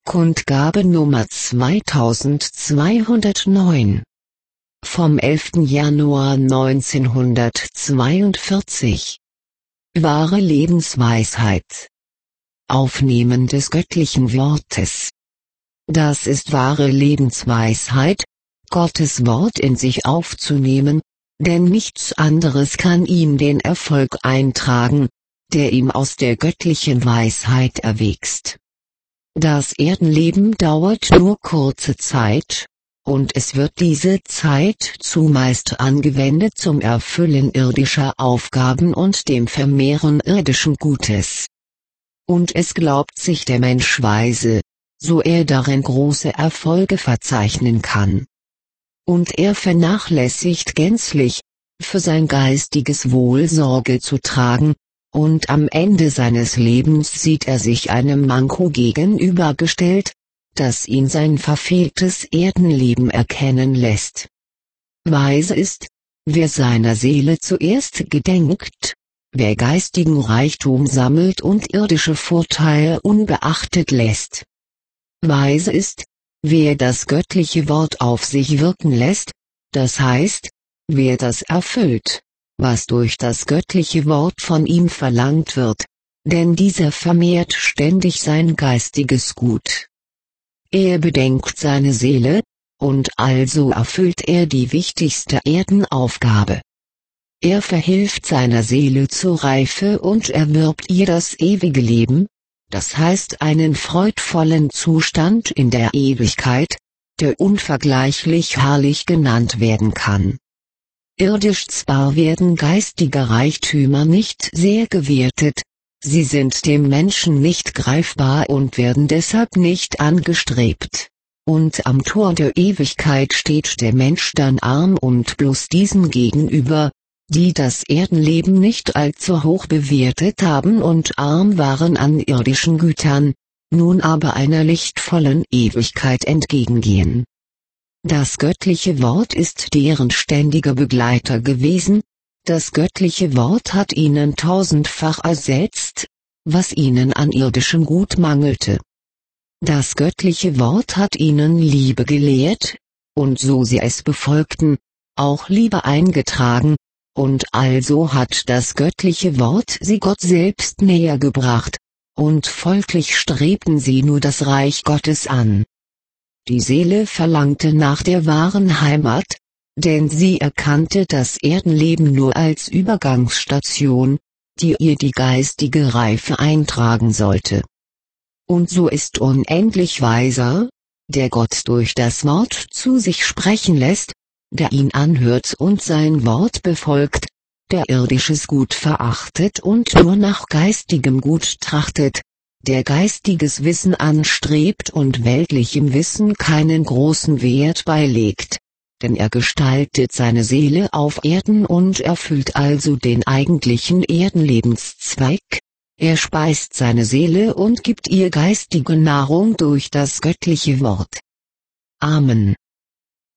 Kundgabe Nummer 2209 vom 11. Januar 1942. Wahre Lebensweisheit. Aufnehmen des göttlichen Wortes. Das ist wahre Lebensweisheit, Gottes Wort in sich aufzunehmen, denn nichts anderes kann ihm den Erfolg eintragen, der ihm aus der göttlichen Weisheit erwächst. Das Erdenleben dauert nur kurze Zeit, und es wird diese Zeit zumeist angewendet zum Erfüllen irdischer Aufgaben und dem Vermehren irdischen Gutes. Und es glaubt sich der Mensch weise, so er darin große Erfolge verzeichnen kann. Und er vernachlässigt gänzlich, für sein geistiges Wohl Sorge zu tragen, und am Ende seines Lebens sieht er sich einem Manko gegenübergestellt, das ihn sein verfehltes Erdenleben erkennen lässt. Weise ist, wer seiner Seele zuerst gedenkt, wer geistigen Reichtum sammelt und irdische Vorteile unbeachtet lässt. Weise ist, wer das göttliche Wort auf sich wirken lässt, das heißt, wer das erfüllt, was durch das göttliche Wort von ihm verlangt wird, denn dieser vermehrt ständig sein geistiges Gut. Er bedenkt seine Seele, und also erfüllt er die wichtigste Erdenaufgabe. Er verhilft seiner Seele zur Reife und erwirbt ihr das ewige Leben, das heißt einen freudvollen Zustand in der Ewigkeit, der unvergleichlich herrlich genannt werden kann. Irdisch zwar werden geistige Reichtümer nicht sehr gewertet, sie sind dem Menschen nicht greifbar und werden deshalb nicht angestrebt. Und am Tor der Ewigkeit steht der Mensch dann arm und bloß diesen gegenüber, die das Erdenleben nicht allzu hoch bewertet haben und arm waren an irdischen Gütern, nun aber einer lichtvollen Ewigkeit entgegengehen. Das göttliche Wort ist deren ständiger Begleiter gewesen, das göttliche Wort hat ihnen tausendfach ersetzt, was ihnen an irdischem Gut mangelte. Das göttliche Wort hat ihnen Liebe gelehrt, und so sie es befolgten, auch Liebe eingetragen, und also hat das göttliche Wort sie Gott selbst näher gebracht, und folglich strebten sie nur das Reich Gottes an. Die Seele verlangte nach der wahren Heimat, denn sie erkannte das Erdenleben nur als Übergangsstation, die ihr die geistige Reife eintragen sollte. Und so ist unendlich weiser, der Gott durch das Wort zu sich sprechen lässt, der ihn anhört und sein Wort befolgt, der irdisches Gut verachtet und nur nach geistigem Gut trachtet, der geistiges Wissen anstrebt und weltlichem Wissen keinen großen Wert beilegt, denn er gestaltet seine Seele auf Erden und erfüllt also den eigentlichen Erdenlebenszweck, er speist seine Seele und gibt ihr geistige Nahrung durch das göttliche Wort. Amen.